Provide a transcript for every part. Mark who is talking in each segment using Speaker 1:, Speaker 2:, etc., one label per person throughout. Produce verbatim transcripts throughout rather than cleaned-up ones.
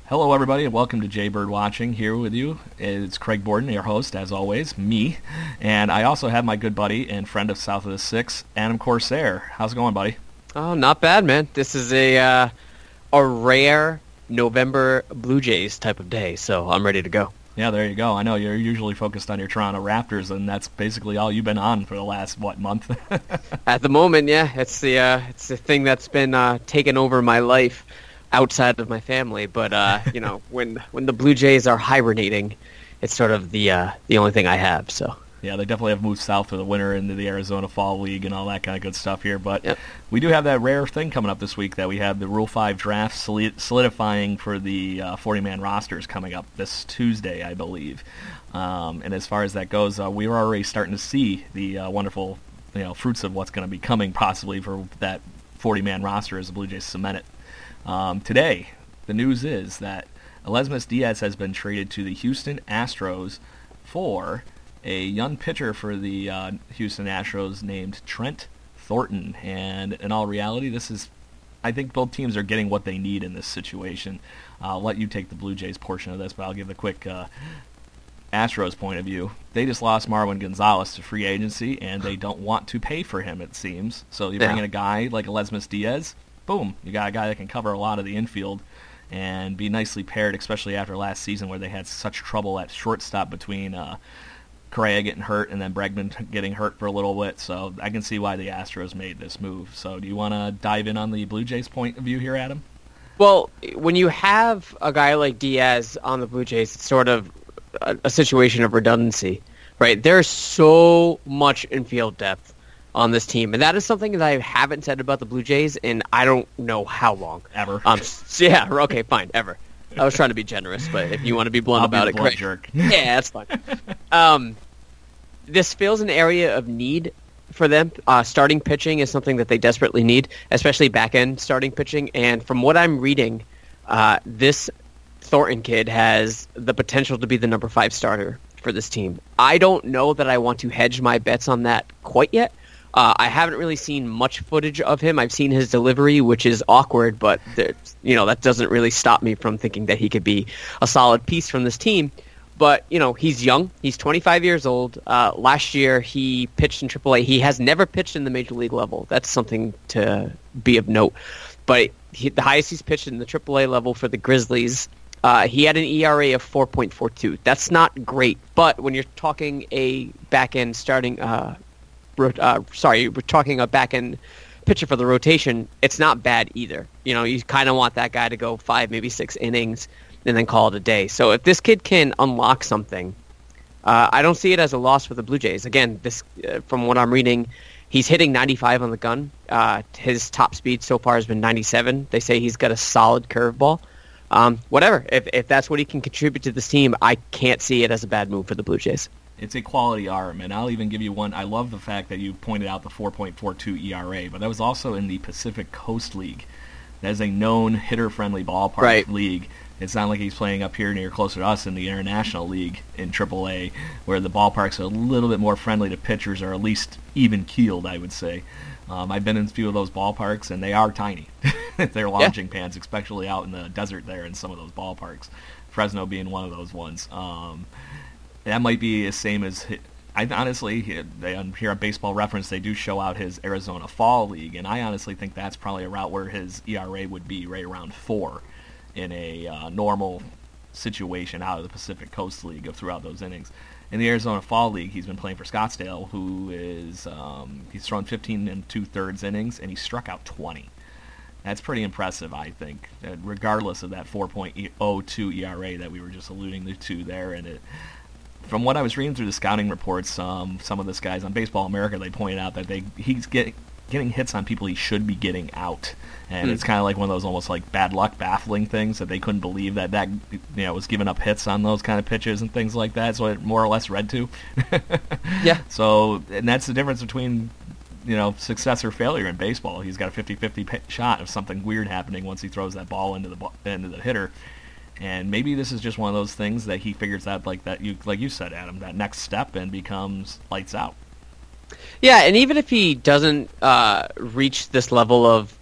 Speaker 1: Hello, everybody, and welcome to Jaybird Watching. Here with you is Craig Borden, your host, as always, me. And I also have my good buddy and friend of South of the Six, Adam Corsair. How's it going, buddy?
Speaker 2: Oh, not bad, man. This is a uh, a rare November Blue Jays type of day, so I'm ready to go.
Speaker 1: Yeah, there you go. I know you're usually focused on your Toronto Raptors, and that's basically all you've been on for the last, what, month?
Speaker 2: At the moment, yeah. It's the uh, it's the thing that's been uh, taken over my life outside of my family, but uh, you know, when when the Blue Jays are hibernating, it's sort of the uh, the only thing I have. So
Speaker 1: yeah, they definitely have moved south for the winter into the Arizona Fall League and all that kind of good stuff here. But
Speaker 2: yep.
Speaker 1: We do have that rare thing coming up this week that we have the Rule Five draft solidifying for the uh, forty-man rosters coming up this Tuesday, I believe. Um, and as far as that goes, uh, we are already starting to see the uh, wonderful, you know, fruits of what's going to be coming possibly for that forty-man roster as the Blue Jays cement it. Um, today, the news is that Elizmus Diaz has been traded to the Houston Astros for a young pitcher for the uh, Houston Astros named Trent Thornton. And in all reality, this is, I think both teams are getting what they need in this situation. I'll let you take the Blue Jays portion of this, but I'll give the quick uh, Astros point of view. They just lost Marwin Gonzalez to free agency, and they don't want to pay for him, it seems. So you bring
Speaker 2: yeah.
Speaker 1: in a guy like Elizmus Diaz, boom, you got a guy that can cover a lot of the infield and be nicely paired, especially after last season where they had such trouble at shortstop between uh, Correa getting hurt and then Bregman getting hurt for a little bit. So I can see why the Astros made this move. So do you want to dive in on the Blue Jays' point of view here, Adam?
Speaker 2: Well, when you have a guy like Diaz on the Blue Jays, it's sort of a, a situation of redundancy, right? There's so much infield depth on this team, and that is something that I haven't said about the Blue Jays in I don't know how long.
Speaker 1: Ever.
Speaker 2: Um, so yeah, okay, fine, ever. I was trying to be generous, but if you want to be blunt
Speaker 1: I'll
Speaker 2: about
Speaker 1: be
Speaker 2: it,
Speaker 1: the blunt
Speaker 2: great.
Speaker 1: jerk.
Speaker 2: Yeah, that's fine. Um, this fills an area of need for them. Uh, starting pitching is something that they desperately need, especially back-end starting pitching, and from what I'm reading, uh, this Thornton kid has the potential to be the number five starter for this team. I don't know that I want to hedge my bets on that quite yet. Uh, I haven't really seen much footage of him. I've seen his delivery, which is awkward, but you know that doesn't really stop me from thinking that he could be a solid piece from this team. But you know he's young. He's twenty-five years old. Uh, last year he pitched in triple A. He has never pitched in the major league level. That's something to be of note. But he, the highest he's pitched in the triple A level for the Grizzlies, uh, he had an E R A of four point four two. That's not great. But when you're talking a back-end starting uh, Uh, sorry, we're talking a back-end pitcher for the rotation, it's not bad either. You know, you kind of want that guy to go five, maybe six innings and then call it a day. So if this kid can unlock something, uh, I don't see it as a loss for the Blue Jays. Again, this uh, from what I'm reading, he's hitting ninety-five on the gun. Uh, his top speed so far has been ninety-seven. They say he's got a solid curveball. Um, whatever. If, if that's what he can contribute to this team, I can't see it as a bad move for the Blue Jays.
Speaker 1: It's a quality arm, and I'll even give you one. I love the fact that you pointed out the four point four two E R A, but that was also in the Pacific Coast League. That is a known hitter-friendly ballpark
Speaker 2: right.
Speaker 1: league. It's not like he's playing up here near closer to us in the International League in triple A, where the ballparks are a little bit more friendly to pitchers, or at least even-keeled, I would say. Um, I've been in a few of those ballparks, and they are tiny. They're launching yeah. pads, especially out in the desert there in some of those ballparks. Fresno being one of those ones. Um, That might be the same as, I honestly, they, here on Baseball Reference, they do show out his Arizona Fall League, and I honestly think that's probably a route where his E R A would be right around four in a uh, normal situation out of the Pacific Coast League of throughout those innings. In the Arizona Fall League, he's been playing for Scottsdale, who is, um, he's thrown fifteen and two-thirds innings, and he struck out twenty. That's pretty impressive, I think, regardless of that four point oh two E R A that we were just alluding to there, and it... From what I was reading through the scouting reports, um, some of this guys on Baseball America, they pointed out that they he's getting getting hits on people he should be getting out, and mm. it's kind of like one of those almost like bad luck, baffling things that they couldn't believe that that you know was giving up hits on those kind of pitches and things like that. So it more or less read to.
Speaker 2: yeah.
Speaker 1: So and that's the difference between you know success or failure in baseball. He's got a fifty-fifty shot of something weird happening once he throws that ball into the ball, into the hitter. And maybe this is just one of those things that he figures out, like that you like you said, Adam, that next step and becomes lights out.
Speaker 2: Yeah, and even if he doesn't uh, reach this level of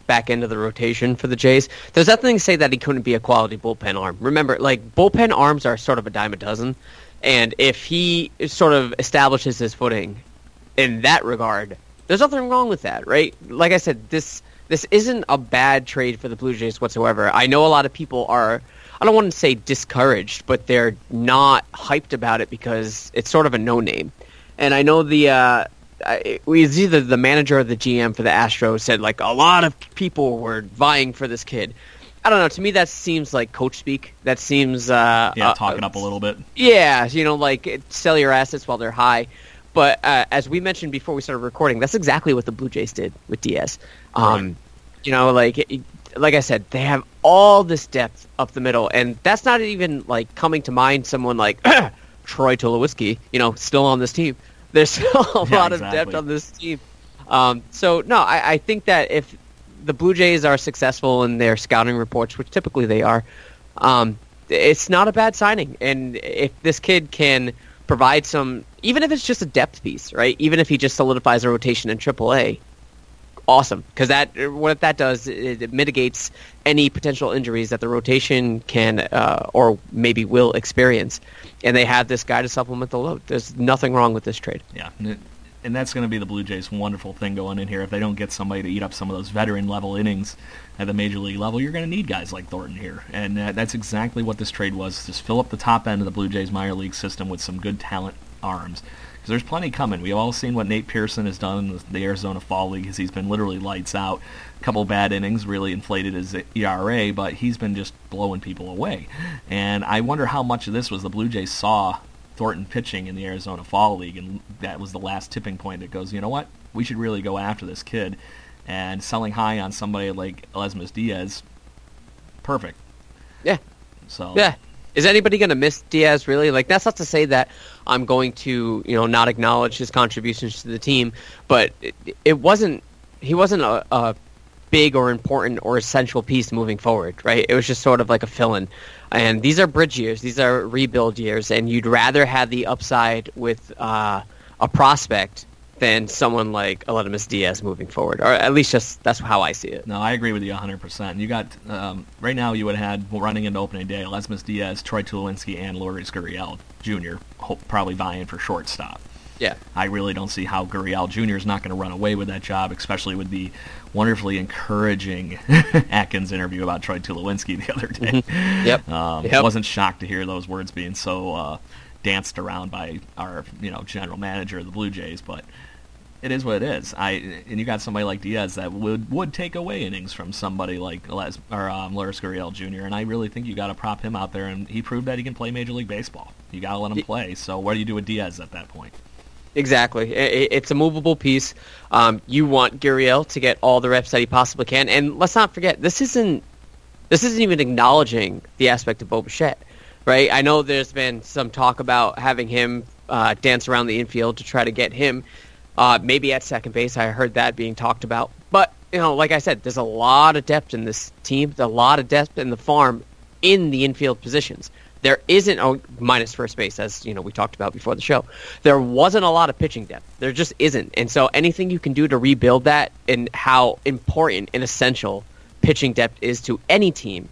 Speaker 2: back end of the rotation for the Jays. There's nothing to say that he couldn't be a quality bullpen arm. Remember, like, bullpen arms are sort of a dime a dozen, and if he sort of establishes his footing in that regard, there's nothing wrong with that, right? Like I said, this this isn't a bad trade for the Blue Jays whatsoever. I know a lot of people are, I don't want to say discouraged, but they're not hyped about it because it's sort of a no-name. And I know the uh, it was either the manager or the G M for the Astros said, like, a lot of people were vying for this kid. I don't know. To me, that seems like coach speak. That seems... Uh,
Speaker 1: yeah,
Speaker 2: uh,
Speaker 1: talking up a little bit.
Speaker 2: Yeah, you know, like, sell your assets while they're high. But uh, as we mentioned before we started recording, that's exactly what the Blue Jays did with Diaz. Um,
Speaker 1: right.
Speaker 2: You know, like like I said, they have all this depth up the middle, and that's not even, like, coming to mind someone like Troy Tulowitzki, you know, still on this team. There's still a
Speaker 1: yeah,
Speaker 2: lot
Speaker 1: exactly.
Speaker 2: of depth on this team. Um, so, no, I, I think that if the Blue Jays are successful in their scouting reports, which typically they are, um, it's not a bad signing. And if this kid can provide some, even if it's just a depth piece, right? Even if he just solidifies a rotation in triple A, awesome. Because that, what that does, it, it mitigates any potential injuries that the rotation can uh, or maybe will experience. And they have this guy to supplement the load. There's nothing wrong with this trade.
Speaker 1: Yeah, and that's going to be the Blue Jays' wonderful thing going in here. If they don't get somebody to eat up some of those veteran-level innings at the major league level, you're going to need guys like Thornton here. And uh, that's exactly what this trade was. Just fill up the top end of the Blue Jays minor league system with some good talent arms. Because there's plenty coming. We've all seen what Nate Pearson has done in the Arizona Fall League, because he's been literally lights out. A couple bad innings really inflated his E R A, but he's been just blowing people away. And I wonder how much of this was the Blue Jays saw Thornton pitching in the Arizona Fall League, and that was the last tipping point that goes, you know what, we should really go after this kid. And selling high on somebody like Lesmus Diaz, perfect.
Speaker 2: Yeah.
Speaker 1: So
Speaker 2: yeah. Is anybody going to miss Diaz, really? Like, that's not to say that I'm going to, you know, not acknowledge his contributions to the team, but it, it wasn't, he wasn't a, a big or important or essential piece moving forward, right? It was just sort of like a fill-in. And these are bridge years. These are rebuild years, and you'd rather have the upside with uh, a prospect than someone like Aledmus Diaz moving forward, or at least just that's how I see it.
Speaker 1: No, I agree with you one hundred percent. You got, um, right now you would have had, running into opening day, Aledmus Diaz, Troy Tulowitzki, and Lourdes Gurriel Junior probably vying for shortstop.
Speaker 2: Yeah.
Speaker 1: I really don't see how Gurriel Junior is not going to run away with that job, especially with the wonderfully encouraging Atkins interview about Troy Tulowitzki the other day.
Speaker 2: Mm-hmm. Yep.
Speaker 1: Um,
Speaker 2: yep.
Speaker 1: Wasn't shocked to hear those words being so uh, danced around by our, you know, general manager of the Blue Jays, but it is what it is. I and you got somebody like Diaz that would would take away innings from somebody like Les, or um, Lourdes Gurriel Junior, and I really think you got to prop him out there, and he proved that he can play Major League Baseball. You got to let him play. So what do you do with Diaz at that point?
Speaker 2: Exactly. It's a movable piece. Um, you want Gurriel to get all the reps that he possibly can, and let's not forget, this isn't this isn't even acknowledging the aspect of Bo Bichette, right? I know there's been some talk about having him uh, dance around the infield to try to get him uh, maybe at second base. I heard that being talked about, but you know, like I said, there's a lot of depth in this team, a lot of depth in the farm in the infield positions. There isn't, oh, minus first base, as you know we talked about before the show. There wasn't a lot of pitching depth. There just isn't. And so anything you can do to rebuild that, and how important and essential pitching depth is to any team,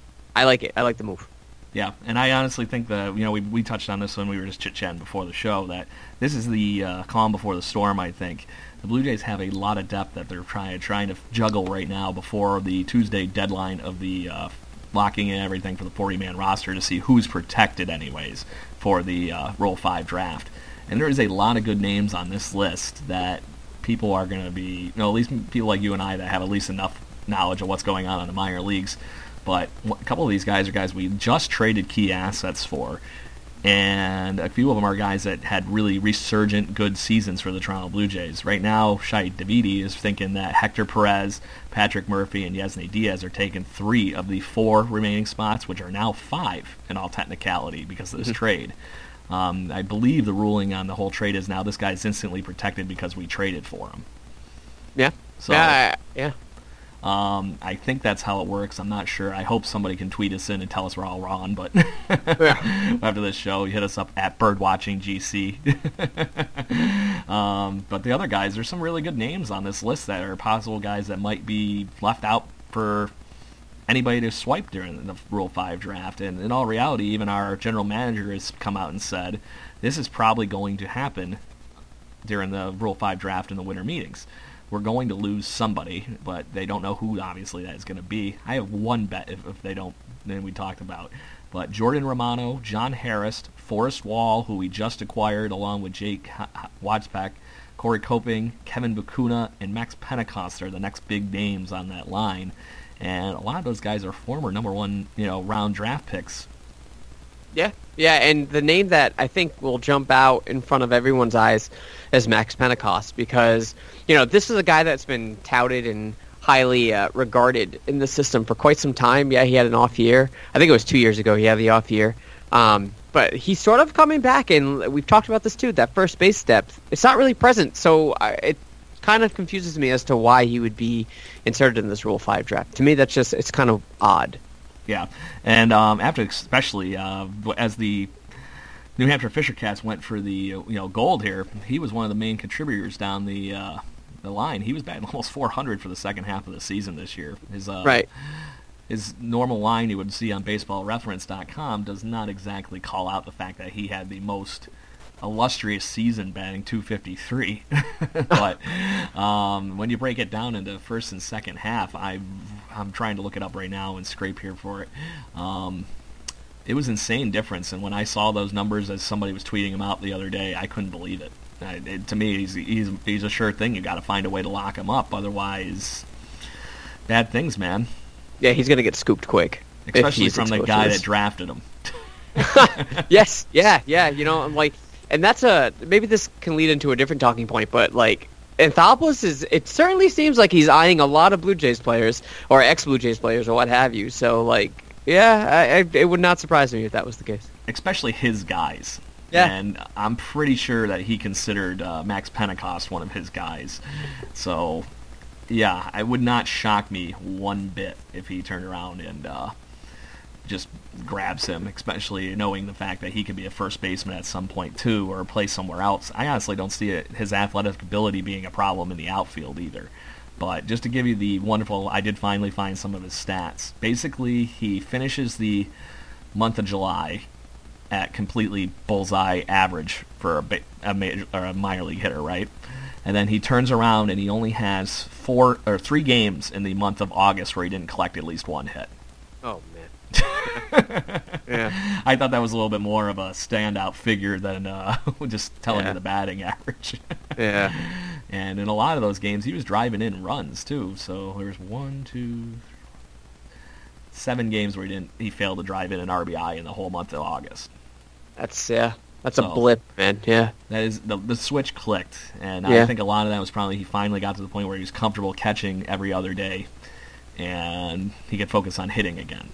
Speaker 2: I like it. I like the move.
Speaker 1: Yeah, and I honestly think that, you know, we we touched on this when we were just chit-chatting before the show, that this is the uh, calm before the storm, I think. The Blue Jays have a lot of depth that they're trying, trying to juggle right now before the Tuesday deadline of the uh, locking in everything for the forty-man roster to see who's protected anyways for the uh, Roll five draft. And there is a lot of good names on this list that people are going to be, you know, at least people like you and I that have at least enough knowledge of what's going on in the minor leagues. But a couple of these guys are guys we just traded key assets for, and a few of them are guys that had really resurgent good seasons for the Toronto Blue Jays. Right now, Shai Davidi is thinking that Hector Perez, Patrick Murphy, and Yesny Diaz are taking three of the four remaining spots, which are now five in all technicality because of this trade. Um, I believe the ruling on the whole trade is now this guy's instantly protected because we traded for him.
Speaker 2: Yeah.
Speaker 1: So,
Speaker 2: yeah. Yeah.
Speaker 1: Um, I think that's how it works. I'm not sure. I hope somebody can tweet us in and tell us we're all wrong. But
Speaker 2: Yeah.
Speaker 1: after this show, you hit us up at birdwatchinggc. um, but the other guys, there's some really good names on this list that are possible guys that might be left out for anybody to swipe during the Rule five draft. And in all reality, even our general manager has come out and said this is probably going to happen during the Rule five draft and the winter meetings. We're going to lose somebody, but they don't know who, obviously, that is going to be. I have one bet if, if they don't, then we talked about. But Jordan Romano, John Harris, Forrest Wall, who we just acquired, along with Jake Watzpak, Corey Coping, Kevin Bakuna, and Max Pentecost are the next big names on that line. And a lot of those guys are former number one, you know, round draft picks.
Speaker 2: Yeah, yeah, and the name that I think will jump out in front of everyone's eyes is Max Pentecost because, you know, this is a guy that's been touted and highly uh, regarded in the system for quite some time. Yeah, he had an off year. I think it was two years ago he had the off year. Um, but he's sort of coming back, and we've talked about this too, that first base depth. It's not really present, so I, it kind of confuses me as to why he would be inserted in this Rule five draft. To me, that's just, it's kind of odd.
Speaker 1: Yeah, and um, after especially uh, as the New Hampshire Fisher Cats went for the you know gold here, he was one of the main contributors down the uh, the line. He was batting almost four hundred for the second half of the season this year. His uh,
Speaker 2: right.
Speaker 1: His normal line you would see on baseball reference dot com does not exactly call out the fact that he had the most illustrious season batting two fifty-three. But um, when you break it down into first and second half, I, I'm trying to look it up right now and scrape here for it. Um, it was insane difference, and when I saw those numbers as somebody was tweeting them out the other day, I couldn't believe it. I, it to me, he's, he's, he's a sure thing. You got to find a way to lock him up, otherwise, bad things, man.
Speaker 2: Yeah, he's going to get scooped quick.
Speaker 1: Especially from the guy that drafted him.
Speaker 2: Yes, yeah, yeah. You know, I'm like, and that's a maybe this can lead into a different talking point, but like Anthopoulos is, it certainly seems like he's eyeing a lot of Blue Jays players or ex-Blue Jays players or what have you. So like, yeah, I, I, it would not surprise me if that was the case.
Speaker 1: Especially his guys.
Speaker 2: Yeah.
Speaker 1: And I'm pretty sure that he considered uh, Max Pentecost one of his guys. So, yeah, it would not shock me one bit if he turned around and uh, just grabs him, especially knowing the fact that he could be a first baseman at some point too, or play somewhere else. I honestly don't see it, his athletic ability being a problem in the outfield either. But just to give you the wonderful, I did finally find some of his stats. Basically, he finishes the month of July at completely bullseye average for a, ba- a, major, or a minor league hitter, right? And then he turns around and he only has four or three games in the month of August where he didn't collect at least one hit.
Speaker 2: Oh man. Yeah.
Speaker 1: I thought that was a little bit more of a standout figure than uh, just telling
Speaker 2: Yeah.
Speaker 1: you the batting average.
Speaker 2: Yeah.
Speaker 1: And in a lot of those games, he was driving in runs too. So there's one, two, seven games where he didn't. He failed to drive in an R B I in the whole month of August.
Speaker 2: That's yeah. That's
Speaker 1: So-
Speaker 2: a blip, man. Yeah.
Speaker 1: That is the the switch clicked, and
Speaker 2: Yeah.
Speaker 1: I think a lot of that was probably he finally got to the point where he was comfortable catching every other day, and he could focus on hitting again.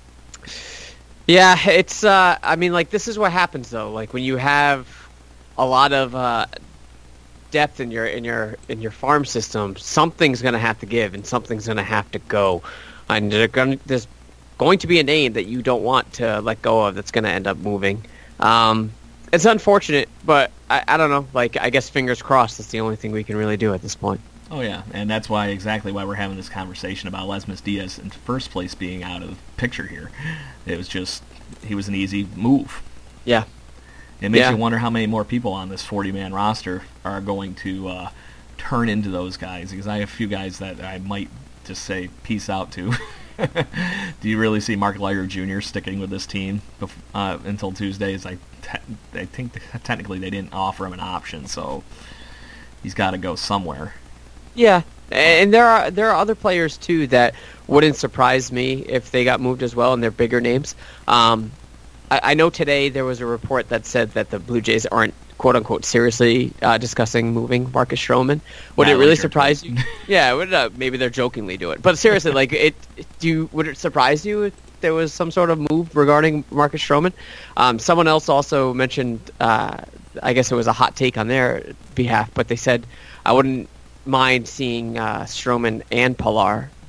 Speaker 2: Yeah, it's. Uh, I mean, like this is what happens though. Like when you have a lot of uh, depth in your in your in your farm system, something's going to have to give and something's going to have to go, and they're gonna, there's going to be a name that you don't want to let go of that's going to end up moving. Um, it's unfortunate, but I, I don't know. Like I guess fingers crossed. That's the only thing we can really do at this point.
Speaker 1: Oh yeah, and that's why exactly why we're having this conversation about Lesmus Diaz in first place being out of the picture here. It was just he was an easy move.
Speaker 2: Yeah.
Speaker 1: It makes
Speaker 2: Yeah.
Speaker 1: you wonder how many more people on this forty-man roster are going to uh, turn into those guys, because I have a few guys that I might just say peace out to. Do you really see Mark Leiter Junior sticking with this team bef- uh, until Tuesdays? I, te- I think technically they didn't offer him an option, so he's got to go somewhere.
Speaker 2: Yeah, and there are there are other players too that wouldn't surprise me if they got moved as well, and they're bigger names. Um, I, I know today there was a report that said that the Blue Jays aren't quote unquote seriously uh, discussing moving Marcus Stroman. Would
Speaker 1: Yeah,
Speaker 2: it really
Speaker 1: like you're
Speaker 2: surprise you? Yeah, would, uh, maybe they're jokingly do it, but seriously, like it, it- do you, would it surprise you if there was some sort of move regarding Marcus Stroman? Um, someone else also mentioned, uh, I guess it was a hot take on their behalf, but they said I wouldn't mind seeing uh, Stroman and Pilar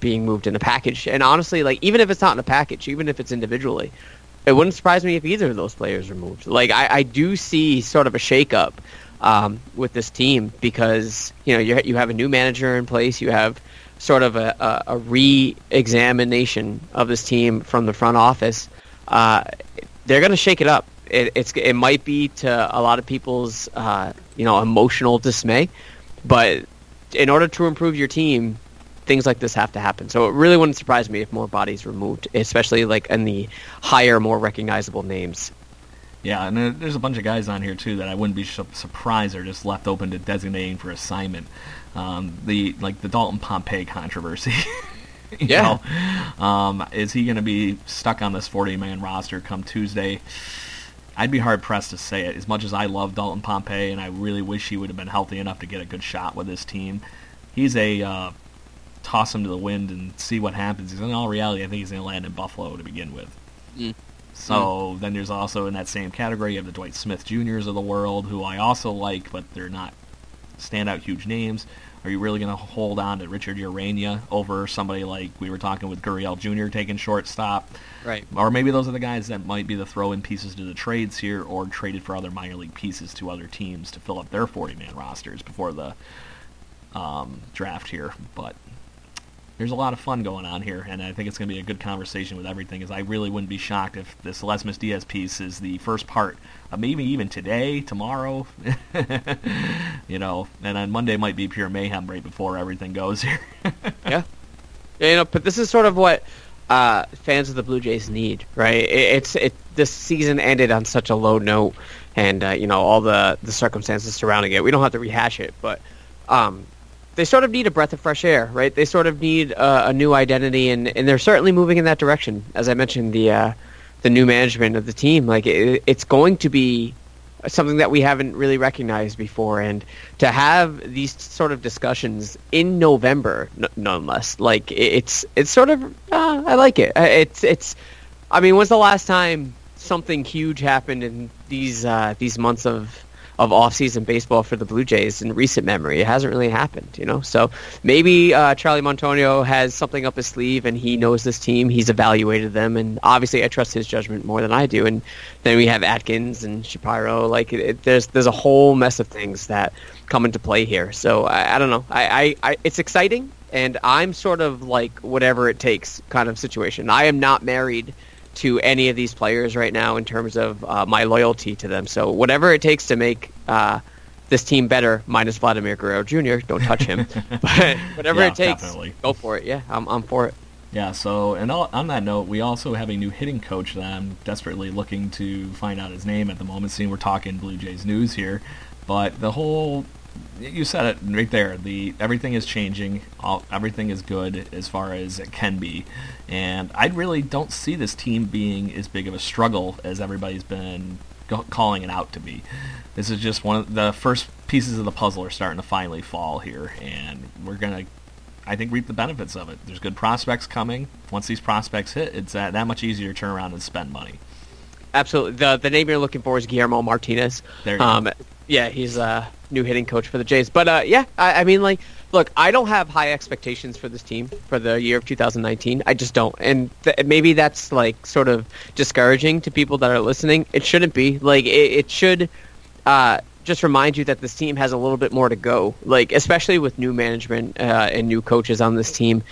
Speaker 2: being moved in a package. And honestly, like even if it's not in a package, even if it's individually, it wouldn't surprise me if either of those players are moved. Like I, I do see sort of a shakeup um, with this team because you know you you have a new manager in place, you have sort of a, a, a re-examination of this team from the front office. Uh, they're going to shake it up. It, it's it might be to a lot of people's uh, you know emotional dismay, but in order to improve your team, things like this have to happen. So it really wouldn't surprise me if more bodies were moved, especially like in the higher, more recognizable names.
Speaker 1: Yeah, and there's a bunch of guys on here too that I wouldn't be surprised are just left open to designating for assignment. Um, the like the Dalton Pompey controversy. you
Speaker 2: yeah.
Speaker 1: know? Um, is he going to be stuck on this forty-man roster come Tuesday? I'd be hard-pressed to say it. As much as I love Dalton Pompey, and I really wish he would have been healthy enough to get a good shot with this team, he's a uh, toss him to the wind and see what happens. In all reality, I think he's going to land in Buffalo to begin with.
Speaker 2: Mm.
Speaker 1: So mm. then there's also in that same category, you have the Dwight Smith Juniors of the world, who I also like, but they're not standout huge names. Are you really going to hold on to Richard Urania over somebody like we were talking with Gurriel Junior taking shortstop?
Speaker 2: Right.
Speaker 1: Or maybe those are the guys that might be the throw-in pieces to the trades here, or traded for other minor league pieces to other teams to fill up their forty-man rosters before the um, draft here. But there's a lot of fun going on here, and I think it's going to be a good conversation with everything, as I really wouldn't be shocked if this Lesmus Diaz piece is the first part of maybe even today, tomorrow, you know, and on Monday might be pure mayhem right before everything goes here.
Speaker 2: yeah. yeah. You know, but this is sort of what uh, fans of the Blue Jays need, right? It, it's it. This season ended on such a low note, and, uh, you know, all the, the circumstances surrounding it. We don't have to rehash it, but um, they sort of need a breath of fresh air, right? They sort of need uh, a new identity, and, and they're certainly moving in that direction. As I mentioned, the uh, the new management of the team, like it, it's going to be something that we haven't really recognized before, and to have these sort of discussions in November, n- nonetheless, like it, it's it's sort of uh, I like it. It's it's. I mean, when's the last time something huge happened in these uh, these months of of off-season baseball for the Blue Jays in recent memory? It hasn't really happened, you know? So maybe uh, Charlie Montonio has something up his sleeve, and he knows this team. He's evaluated them, and obviously I trust his judgment more than I do. And then we have Atkins and Shapiro. Like, it, it, there's there's a whole mess of things that come into play here. So I, I don't know. I, I, I it's exciting, and I'm sort of like whatever it takes kind of situation. I am not married to any of these players right now in terms of uh, my loyalty to them. So whatever it takes to make uh, this team better, minus Vladimir Guerrero Junior, don't touch him. But whatever
Speaker 1: yeah,
Speaker 2: it takes,
Speaker 1: definitely.
Speaker 2: Go for it. Yeah, I'm I'm for it.
Speaker 1: Yeah, so, and on that note, we also have a new hitting coach that I'm desperately looking to find out his name at the moment, seeing we're talking Blue Jays news here. But the whole, you said it right there, the everything is changing, all, everything is good as far as it can be, and I really don't see this team being as big of a struggle as everybody's been go- calling it out to be. This is just one of the first pieces of the puzzle are starting to finally fall here, and we're going to, I think, reap the benefits of it. There's good prospects coming. Once these prospects hit, it's that, that much easier to turn around and spend money.
Speaker 2: Absolutely. The the name you're looking for is Guillermo Martinez.
Speaker 1: There you
Speaker 2: um,
Speaker 1: go.
Speaker 2: Yeah, he's a new hitting coach for the Jays. But, uh, yeah, I, I mean, like, look, I don't have high expectations for this team for the year of two thousand nineteen. I just don't. And th- maybe that's, like, sort of discouraging to people that are listening. It shouldn't be. Like, it, it should uh, just remind you that this team has a little bit more to go. Like, especially with new management uh, and new coaches on this team.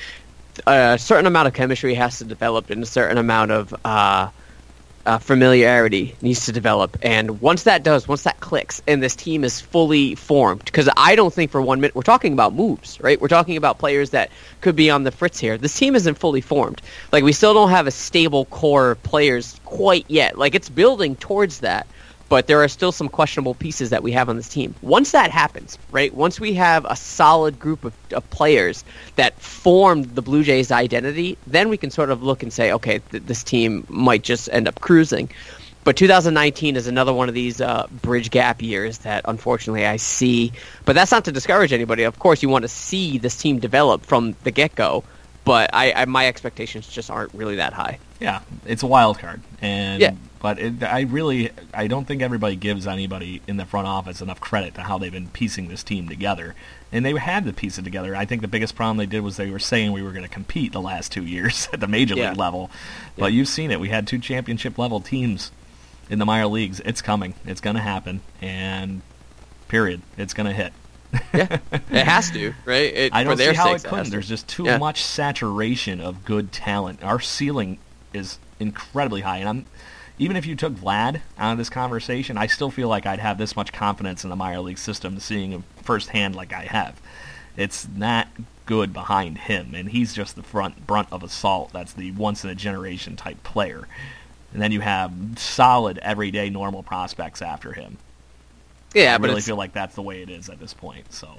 Speaker 2: A certain amount of chemistry has to develop, and a certain amount of uh, uh, familiarity needs to develop. And once that does, once that clicks, and this team is fully formed, because I don't think for one minute, we're talking about moves, right? We're talking about players that could be on the fritz here. This team isn't fully formed. Like, we still don't have a stable core of players quite yet. Like, it's building towards that. But there are still some questionable pieces that we have on this team. Once that happens, right, once we have a solid group of, of players that formed the Blue Jays' identity, then we can sort of look and say, okay, th- this team might just end up cruising. But two thousand nineteen is another one of these uh, bridge gap years that, unfortunately, I see. But that's not to discourage anybody. Of course, you want to see this team develop from the get-go. But I, I, my expectations just aren't really that high.
Speaker 1: Yeah, it's a wild card, and
Speaker 2: Yeah.
Speaker 1: but it, I really I don't think everybody gives anybody in the front office enough credit to how they've been piecing this team together, and they had to piece it together. I think the biggest problem they did was they were saying we were going to compete the last two years at the major
Speaker 2: Yeah.
Speaker 1: league level,
Speaker 2: Yeah.
Speaker 1: but you've seen it. We had two championship level teams in the minor leagues. It's coming. It's going to happen, and period. It's going to hit.
Speaker 2: Yeah, it has to, right? It,
Speaker 1: I don't
Speaker 2: for their
Speaker 1: see how
Speaker 2: sakes,
Speaker 1: it
Speaker 2: has
Speaker 1: couldn't.
Speaker 2: to.
Speaker 1: There's just too
Speaker 2: Yeah.
Speaker 1: much saturation of good talent. Our ceiling is incredibly high, and I'm even if you took Vlad out of this conversation, I still feel like I'd have this much confidence in the minor league system, seeing him firsthand like I have. It's not good behind him, and he's just the front brunt of assault. That's the once in a generation type player, and then you have solid everyday normal prospects after him.
Speaker 2: Yeah,
Speaker 1: I
Speaker 2: but
Speaker 1: really
Speaker 2: it's,
Speaker 1: feel like that's the way it is at this point. So.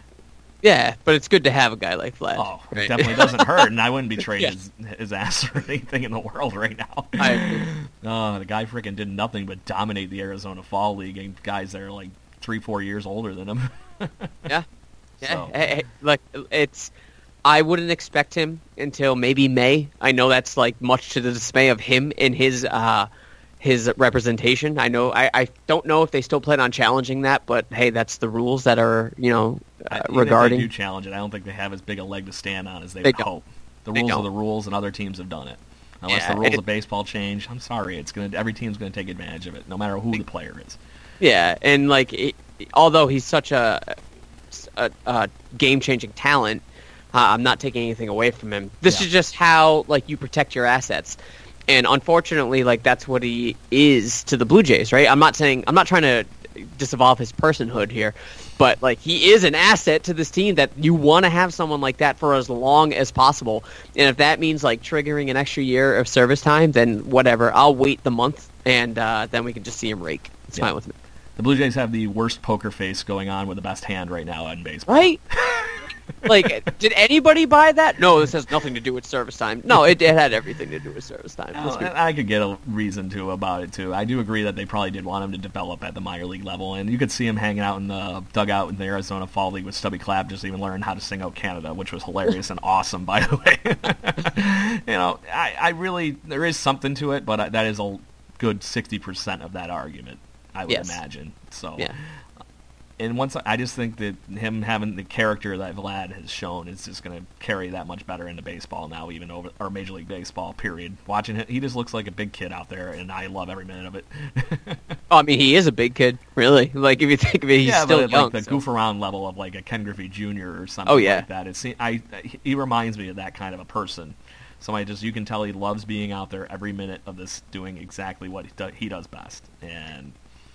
Speaker 2: yeah, but it's good to have a guy like Vlad.
Speaker 1: Oh,
Speaker 2: right?
Speaker 1: it definitely doesn't hurt, and I wouldn't be trading
Speaker 2: Yeah.
Speaker 1: his, his ass for anything in the world right now.
Speaker 2: I agree.
Speaker 1: Oh, the guy freaking did nothing but dominate the Arizona Fall League, and guys that are like three, four years older than him.
Speaker 2: Yeah, yeah.
Speaker 1: So.
Speaker 2: Hey, hey, look, it's. I wouldn't expect him until maybe May. I know that's like much to the dismay of him and his uh, his representation. I know. I, I don't know if they still plan on challenging that, but hey, that's the rules that are you know uh,
Speaker 1: Even
Speaker 2: regarding.
Speaker 1: if they do challenge it, I don't think they have as big a leg to stand on as they,
Speaker 2: They
Speaker 1: would
Speaker 2: don't.
Speaker 1: hope. The
Speaker 2: They
Speaker 1: rules are
Speaker 2: don't.
Speaker 1: the rules, and other teams have done it. Unless
Speaker 2: Yeah,
Speaker 1: the rules
Speaker 2: it-
Speaker 1: of baseball change, I'm sorry, it's gonna every team's gonna take advantage of it, no matter who the player is.
Speaker 2: Yeah, and like, it, although he's such a, a, a game-changing talent, uh, I'm not taking anything away from him. This
Speaker 1: Yeah.
Speaker 2: is just how like you protect your assets, and unfortunately, like that's what he is to the Blue Jays, right? I'm not saying I'm not trying to disavow his personhood here, but like he is an asset to this team that you want to have someone like that for as long as possible. And if that means like triggering an extra year of service time, then whatever. I'll wait the month, and uh, then we can just see him rake. It's
Speaker 1: Yeah.
Speaker 2: fine with me.
Speaker 1: The Blue Jays have the worst poker face going on with the best hand right now in baseball.
Speaker 2: Right? Like, did anybody buy that? No, this has nothing to do with service time. No, it, it had everything to do with service time.
Speaker 1: Oh,
Speaker 2: Let's be-
Speaker 1: and I could get a reason to about it too. I do agree that they probably did want him to develop at the minor league level, and you could see him hanging out in the dugout in the Arizona Fall League with Stubby Clapp, just even learning how to sing out Canada, which was hilarious and awesome, by the way. You know, I, I really there is something to it, but I, that is a good sixty percent of that argument, I would
Speaker 2: Yes.
Speaker 1: imagine. So.
Speaker 2: Yeah.
Speaker 1: And once I just think that him having the character that Vlad has shown is just going to carry that much better into baseball now, even over or Major League Baseball. Period. Watching him, he just looks like a big kid out there, and I love every minute of it.
Speaker 2: Oh, I mean, he is a big kid, really. Like, if you think of it, he's
Speaker 1: yeah,
Speaker 2: still
Speaker 1: but at,
Speaker 2: young.
Speaker 1: like the
Speaker 2: so-
Speaker 1: goof around level of like a Ken Griffey Junior or something
Speaker 2: Oh, yeah.
Speaker 1: like that. It's I he reminds me of that kind of a person. Somebody just you can tell he loves being out there every minute of this, doing exactly what he, do, he does best, and.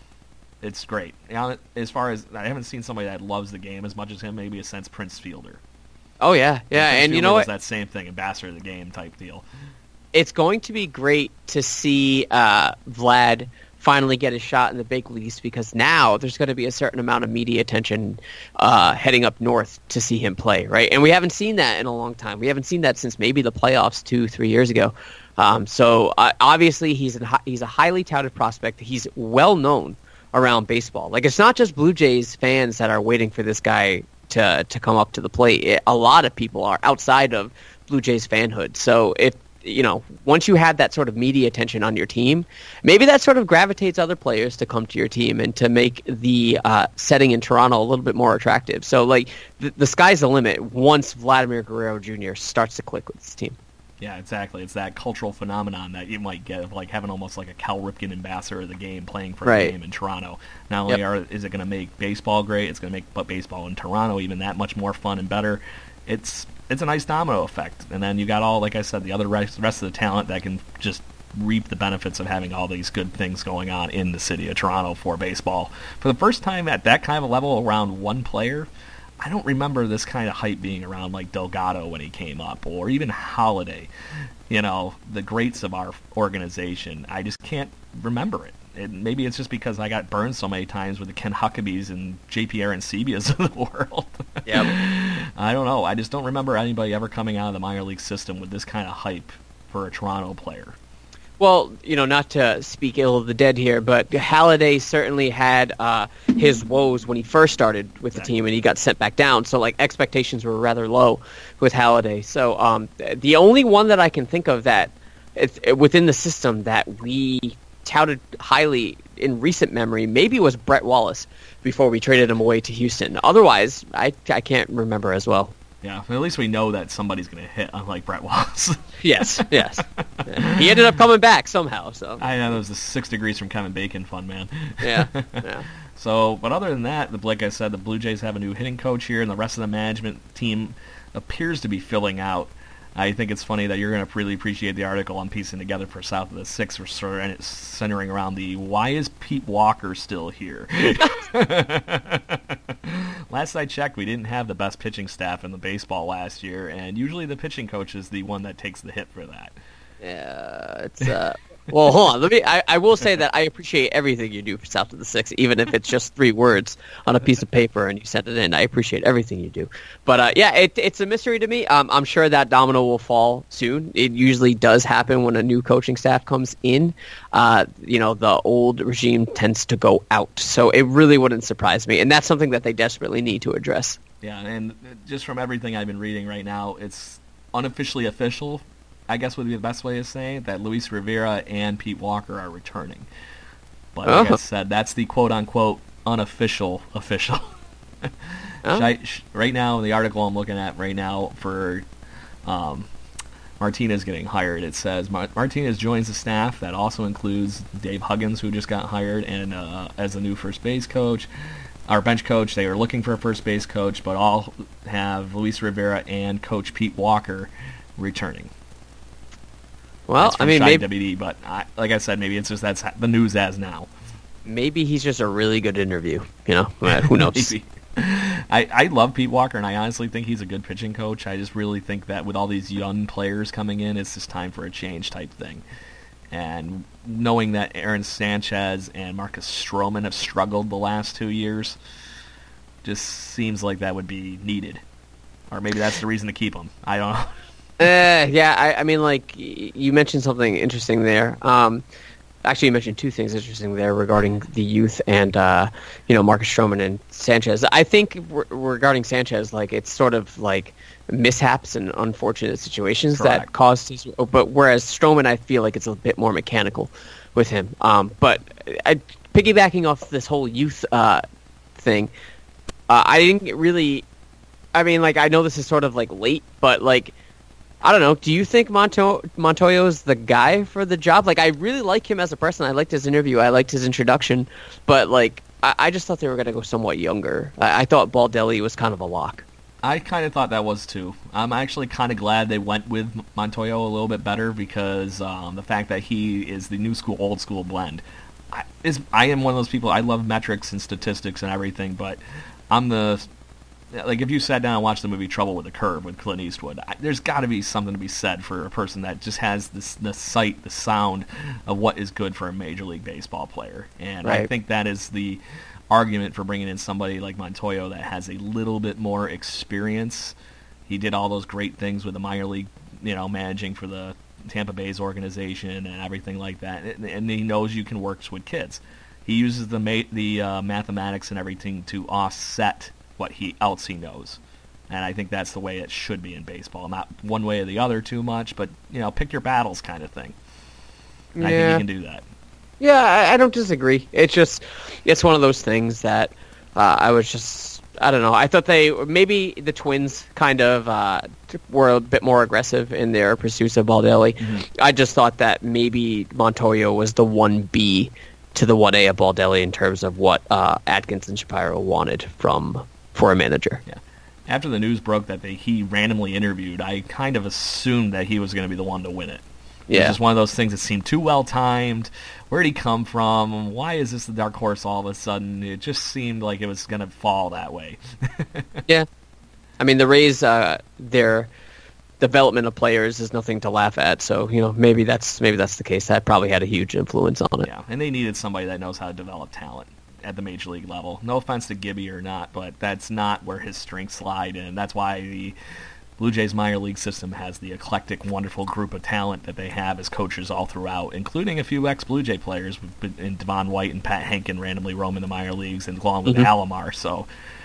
Speaker 1: It's great. You know, as far as I haven't seen somebody that loves the game as much as him, maybe since Prince Fielder.
Speaker 2: Oh, yeah. Yeah,
Speaker 1: Prince
Speaker 2: and you
Speaker 1: Fielder
Speaker 2: know
Speaker 1: was
Speaker 2: what?
Speaker 1: that same thing, ambassador of the game type deal.
Speaker 2: It's going to be great to see uh, Vlad finally get his shot in the big leagues, because now there's going to be a certain amount of media attention uh, heading up north to see him play, right? And we haven't seen that in a long time. We haven't seen that since maybe the playoffs two, three years ago. Um, so uh, obviously he's a, he's a highly touted prospect. He's well known around baseball. Like, it's not just Blue Jays fans that are waiting for this guy to to come up to the plate. It, a lot of people are outside of Blue Jays fanhood. So if you know, once you have that sort of media attention on your team, maybe that sort of gravitates other players to come to your team and to make the uh, setting in Toronto a little bit more attractive. So like the, the sky's the limit once Vladimir Guerrero Junior starts to click with this team.
Speaker 1: Yeah, exactly. It's that cultural phenomenon that you might get of like having almost like a Cal Ripken ambassador of the game playing for
Speaker 2: Right.
Speaker 1: the game in Toronto. Not only
Speaker 2: Yep.
Speaker 1: are is it going to make baseball great, it's going to make but baseball in Toronto even that much more fun and better. It's it's a nice domino effect, and then you got all, like I said, the other rest, rest of the talent that can just reap the benefits of having all these good things going on in the city of Toronto for baseball. For the first time at that kind of level around one player, I don't remember this kind of hype being around like Delgado when he came up, or even Holiday. You know, the greats of our organization. I just can't remember it. And maybe it's just because I got burned so many times with the Ken Huckabees and J P Arancibias of the world.
Speaker 2: Yep.
Speaker 1: I don't know. I just don't remember anybody ever coming out of the minor league system with this kind of hype for a Toronto player.
Speaker 2: Well, you know, not to speak ill of the dead here, but Halladay certainly had uh, his woes when he first started with the team, and he got sent back down. So, like, expectations were rather low with Halladay. So, um, the only one that I can think of that it's, within the system that we touted highly in recent memory maybe was Brett Wallace before we traded him away to Houston. Otherwise, I, I can't remember as well.
Speaker 1: Yeah, at least we know that somebody's going to hit, unlike Brett Wallace.
Speaker 2: yes, yes. Yeah. He ended up coming back somehow. So
Speaker 1: I know, it was the Six Degrees from Kevin Bacon fun, man.
Speaker 2: Yeah, yeah.
Speaker 1: So, but other than that, like I said, the Blue Jays have a new hitting coach here, and the rest of the management team appears to be filling out. I think it's funny that you're going to really appreciate the article I'm piecing together for South of the Six, and it's centering around the why is Pete Walker still here? Last I checked, we didn't have the best pitching staff in the baseball last year, and usually the pitching coach is the one that takes the hit for that.
Speaker 2: Yeah, it's uh. Well, hold on. Let me. I, I will say that I appreciate everything you do for South of the Six, even if it's just three words on a piece of paper and you send it in. I appreciate everything you do. But uh, yeah, it, it's a mystery to me. Um, I'm sure that domino will fall soon. It usually does happen when a new coaching staff comes in. Uh, you know, the old regime tends to go out, so it really wouldn't surprise me. And that's something that they desperately need to address.
Speaker 1: Yeah, and just from everything I've been reading right now, it's unofficially official, I guess would be the best way to say it, that Luis Rivera and Pete Walker are returning. But like oh. I said, that's the quote-unquote unofficial official. oh. I, right now, the article I'm looking at right now for um, Martinez getting hired, it says Mar- Martinez joins the staff. That also includes Dave Huggins, who just got hired, and uh, as a new first base coach. Our bench coach, they were looking for a first base coach, but all have Luis Rivera and Coach Pete Walker returning.
Speaker 2: Well, I mean, maybe,
Speaker 1: W D, but I, like I said, maybe it's just that's the news as now.
Speaker 2: Maybe he's just a really good interview. You know, who knows?
Speaker 1: I, I love Pete Walker, and I honestly think he's a good pitching coach. I just really think that with all these young players coming in, it's just time for a change type thing. And knowing that Aaron Sanchez and Marcus Stroman have struggled the last two years, just seems like that would be needed. Or maybe that's the reason to keep them. I don't know.
Speaker 2: Uh, yeah, I, I mean, like, you mentioned something interesting there. Um, actually, you mentioned two things interesting there regarding the youth and, uh, you know, Marcus Stroman and Sanchez. I think re- regarding Sanchez, like, it's sort of like mishaps and unfortunate situations Correct. that caused his... But whereas Stroman, I feel like it's a bit more mechanical with him. Um, but I, piggybacking off this whole youth uh, thing, uh, I didn't really... I mean, like, I know this is sort of, like, late, but, like... I don't know. Do you think Monto- Montoyo is the guy for the job? Like, I really like him as a person. I liked his interview. I liked his introduction. But, like, I, I just thought they were going to go somewhat younger. I-, I thought Baldelli was kind of a lock.
Speaker 1: I kind of thought that was, too. I'm actually kind of glad they went with Montoyo a little bit better because um, the fact that he is the new school, old school blend. I, is, I am one of those people, I love metrics and statistics and everything, but I'm the... Like, if you sat down and watched the movie Trouble with the Curve with Clint Eastwood, I, there's got to be something to be said for a person that just has this, the sight, the sound of what is good for a Major League Baseball player. And right. I think that is the argument for bringing in somebody like Montoyo that has a little bit more experience. He did all those great things with the minor league, you know, managing for the Tampa Bay's organization and everything like that. And, and he knows you can work with kids. He uses the ma- the uh, mathematics and everything to offset what he else he knows. And I think that's the way it should be in baseball. Not one way or the other too much, but, you know, pick your battles kind of thing. And yeah. I think he can do that.
Speaker 2: Yeah, I, I don't disagree. It's just, it's one of those things that uh, I was just, I don't know. I thought they, maybe the Twins kind of uh, were a bit more aggressive in their pursuits of Baldelli. Mm-hmm. I just thought that maybe Montoyo was the one B to the one A of Baldelli in terms of what uh, Atkins and Shapiro wanted from for a manager.
Speaker 1: Yeah. After the news broke that they, he randomly interviewed, I kind of assumed that he was going to be the one to win it. Yeah. It was just one of those things that seemed too well timed. Where'd he come from? Why is this the dark horse all of a sudden? It just seemed like it was going to fall that way.
Speaker 2: Yeah. I mean, the Rays, uh, their development of players is nothing to laugh at. So, you know, maybe that's maybe that's the case. That probably had a huge influence on it.
Speaker 1: Yeah, and they needed somebody that knows how to develop talent at the major league level. No offense to Gibby or not, but that's not where his strengths lie in. That's why the Blue Jays minor league system has the eclectic, wonderful group of talent that they have as coaches all throughout, including a few ex-Blue Jay players, in Devon White and Pat Henkin randomly roaming the minor leagues, and along with mm-hmm. Alomar. So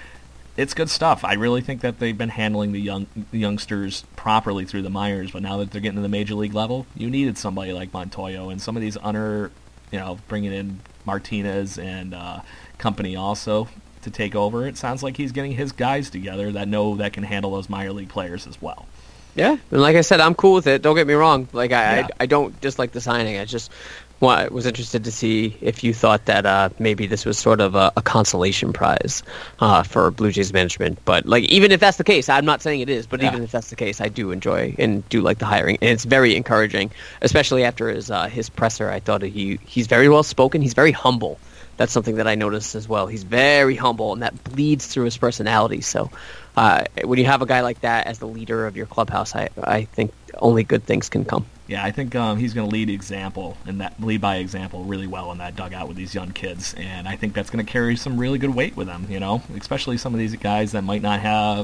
Speaker 1: it's good stuff. I really think that they've been handling the young the youngsters properly through the minors, but now that they're getting to the major league level, you needed somebody like Montoyo and some of these under, you know, bringing in Martinez and uh, company also to take over. It sounds like he's getting his guys together that know that can handle those minor league players as well.
Speaker 2: Yeah, and like I said, I'm cool with it. Don't get me wrong. Like I,
Speaker 1: Yeah.
Speaker 2: I, I don't dislike the signing. I just wa- was interested to see if you thought that uh, maybe this was sort of a, a consolation prize uh, for Blue Jays management. But like, even if that's the case, I'm not saying it is. But
Speaker 1: Yeah.
Speaker 2: even if that's the case, I do enjoy and do like the hiring, and it's very encouraging, especially after his uh, his presser. I thought he he's very well spoken. He's very humble. That's something that I noticed as well. He's very humble, and that bleeds through his personality. So uh, when you have a guy like that as the leader of your clubhouse, I, I think only good things can come.
Speaker 1: Yeah, I think um, he's going to lead example and that lead by example really well in that dugout with these young kids, and I think that's going to carry some really good weight with them. You know, especially some of these guys that might not have.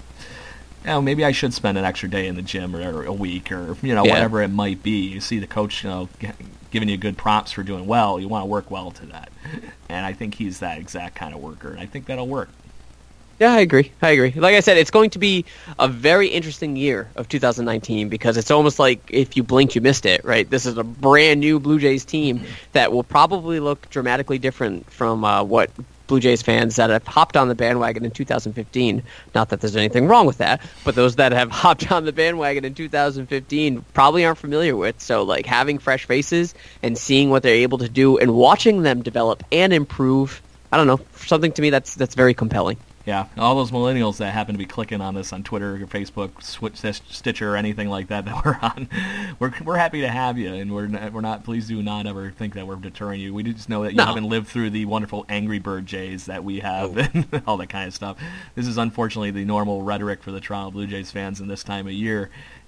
Speaker 1: You know, maybe I should spend an extra day in the gym or a week or you know
Speaker 2: Yeah.
Speaker 1: whatever it might be. You see the coach, you know, g- giving you good props for doing well. You want to work well to that, and I think he's that exact kind of worker, and I think that'll work.
Speaker 2: Yeah, I agree. I agree. Like I said, it's going to be a very interesting year of two thousand nineteen because it's almost like if you blinked, you missed it, right? This is a brand new Blue Jays team that will probably look dramatically different from uh, what Blue Jays fans that have hopped on the bandwagon in two thousand fifteen, not that there's anything wrong with that, but those that have hopped on the bandwagon in two thousand fifteen probably aren't familiar with. So, like, having fresh faces and seeing what they're able to do and watching them develop and improve, I don't know, something to me that's that's very compelling.
Speaker 1: Yeah, all those millennials that happen to be clicking on this on Twitter or Facebook, Switch, Stitcher, or anything like that that we're on, we're we're happy to have you, and we're not, we're not. Please do not ever think that we're deterring you. We just know that you
Speaker 2: No.
Speaker 1: haven't lived through the wonderful Angry Bird Jays that we have
Speaker 2: Oh.
Speaker 1: and all that kind of stuff. This is unfortunately the normal rhetoric for the Toronto Blue Jays fans in this time of year.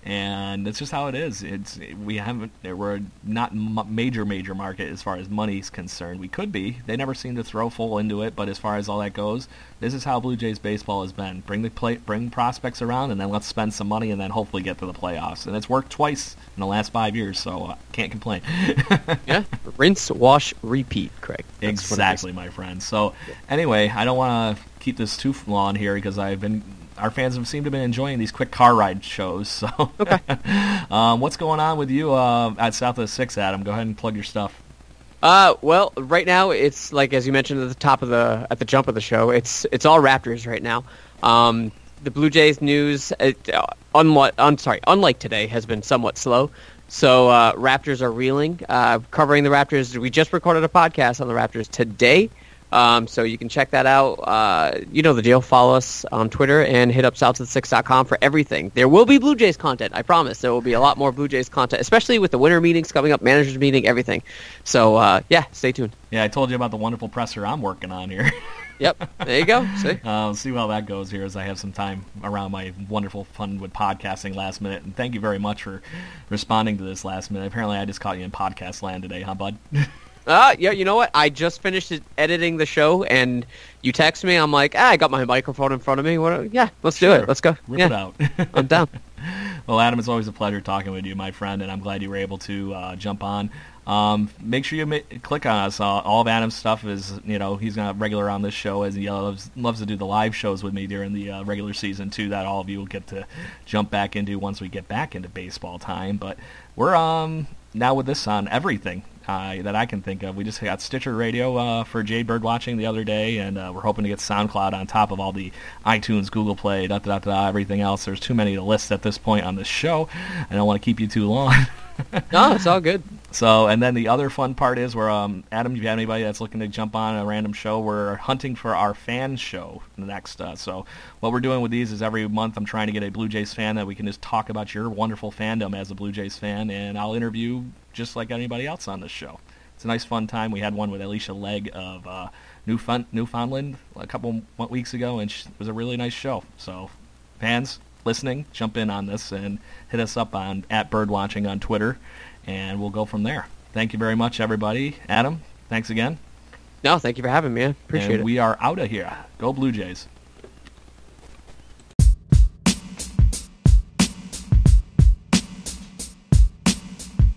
Speaker 1: And it's just how it is. It's we haven't. We're not m- major major market as far as money's concerned. We could be. They never seem to throw full into it. But as far as all that goes, this is how Blue Jays baseball has been. Bring the play, bring prospects around, and then let's spend some money, and then hopefully get to the playoffs. And it's worked twice in the last five years, so uh, can't complain.
Speaker 2: Yeah, rinse, wash, repeat, Craig. That's what it is.
Speaker 1: Exactly, my friend. So anyway, I don't want to keep this too long here because I've been. Our fans have seemed to have been enjoying these quick car ride shows. So,
Speaker 2: Okay.
Speaker 1: um, what's going on with you uh, at South of the Six, Adam? Go ahead and plug your stuff.
Speaker 2: Uh, well, right now it's like as you mentioned at the top of the at the jump of the show. It's it's all Raptors right now. Um, the Blue Jays news, it, uh, unlike I'm sorry, unlike today, has been somewhat slow. So uh, Raptors are reeling. Uh, covering the Raptors, we just recorded a podcast on the Raptors today. Um, so you can check that out. Uh, you know the deal. Follow us on Twitter and hit up south of the six dot com for everything. There will be Blue Jays content, I promise. There will be a lot more Blue Jays content, especially with the winter meetings coming up, managers meeting, everything. So, uh, yeah, stay tuned.
Speaker 1: Yeah, I told you about the wonderful presser I'm working on here.
Speaker 2: Yep, there you go. See?
Speaker 1: Uh, see how that goes here as I have some time around my wonderful fun with podcasting last minute. And thank you very much for responding to this last minute. Apparently I just caught you in podcast land today, huh, bud?
Speaker 2: Uh, yeah, you know what? I just finished it- editing the show, and you text me. I'm like, ah, I got my microphone in front of me. What? Yeah, let's do
Speaker 1: Sure.
Speaker 2: it. Let's go.
Speaker 1: Rip
Speaker 2: yeah,
Speaker 1: it out.
Speaker 2: I'm down.
Speaker 1: Well, Adam, it's always a pleasure talking with you, my friend, and I'm glad you were able to uh, jump on. Um, make sure you ma- click on us. Uh, all of Adam's stuff is, you know, he's gonna regular on this show as he loves loves to do the live shows with me during the uh, regular season too. That all of you will get to jump back into once we get back into baseball time. But we're um now with this on everything. Uh, that I can think of. We just got Stitcher Radio uh, for Jay Bird watching the other day, and uh, we're hoping to get SoundCloud on top of all the iTunes, Google Play, da da da da, everything else. There's too many to list at this point on this show. I don't want to keep you too long.
Speaker 2: No, it's all good.
Speaker 1: So, and then the other fun part is where, um, Adam, if you have anybody that's looking to jump on a random show, we're hunting for our fan show next. Uh, so what we're doing with these is every month I'm trying to get a Blue Jays fan that we can just talk about your wonderful fandom as a Blue Jays fan, and I'll interview just like anybody else on this show. It's a nice fun time. We had one with Alicia Legg of uh, Newfound- Newfoundland a couple weeks ago, and it was a really nice show. So fans listening, jump in on this and hit us up on at Birdwatching on Twitter, and we'll go from there. Thank you very much, everybody. Adam, thanks again.
Speaker 2: No, thank you for having me. I appreciate
Speaker 1: and
Speaker 2: it.
Speaker 1: we are out of here. Go Blue Jays.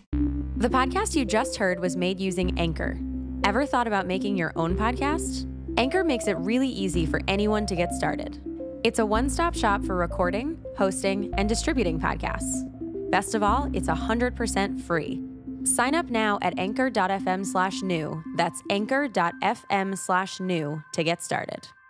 Speaker 3: The podcast you just heard was made using Anchor. Ever thought about making your own podcast? Anchor makes it really easy for anyone to get started. It's a one-stop shop for recording, hosting, and distributing podcasts. Best of all, it's one hundred percent free. Sign up now at anchor.fm slash new. That's anchor.fm slash new to get started.